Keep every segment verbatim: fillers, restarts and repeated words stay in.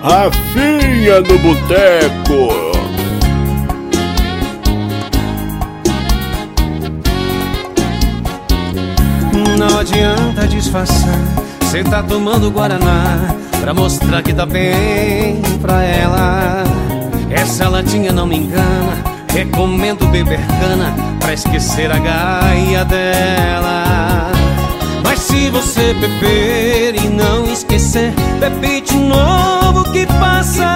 Rafinha no Boteco. Não adianta disfarçar, cê tá tomando Guaraná pra mostrar que tá bem pra ela. Essa latinha não me engana, recomendo beber cana pra esquecer a gaia dela. Mas se você beber e não esquecer, bebe de novo que passa.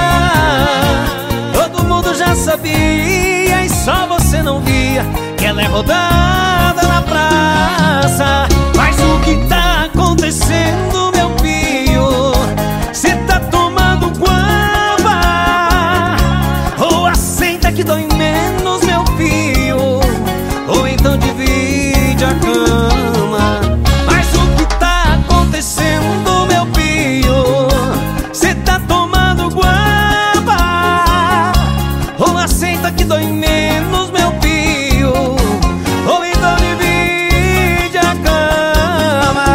Todo mundo já sabia e só você não via que ela é rodada na praça. Mas o que tá acontecendo, meu filho? Cê tá tomando guamba? Ou aceita que dói menos, meu filho? Ou então divide a cama? Mas o que tá acontecendo, meu filho? Cê tá tomando guamba? Ou aceita que dói menos, meu filho? Ou então divide a cama?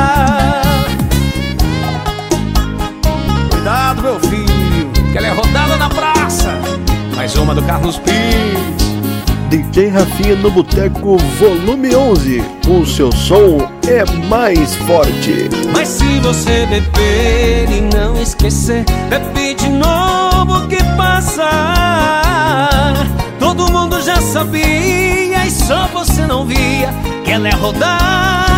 Cuidado, meu filho, que ela é rodada na praça. Mais uma do Carlos Pires. D J Rafinha no Boteco, volume onze. O seu som é mais forte. Mas se você beber e não esquecer, bebe de novo que passa. Todo mundo já sabia e só você não via que ela é rodada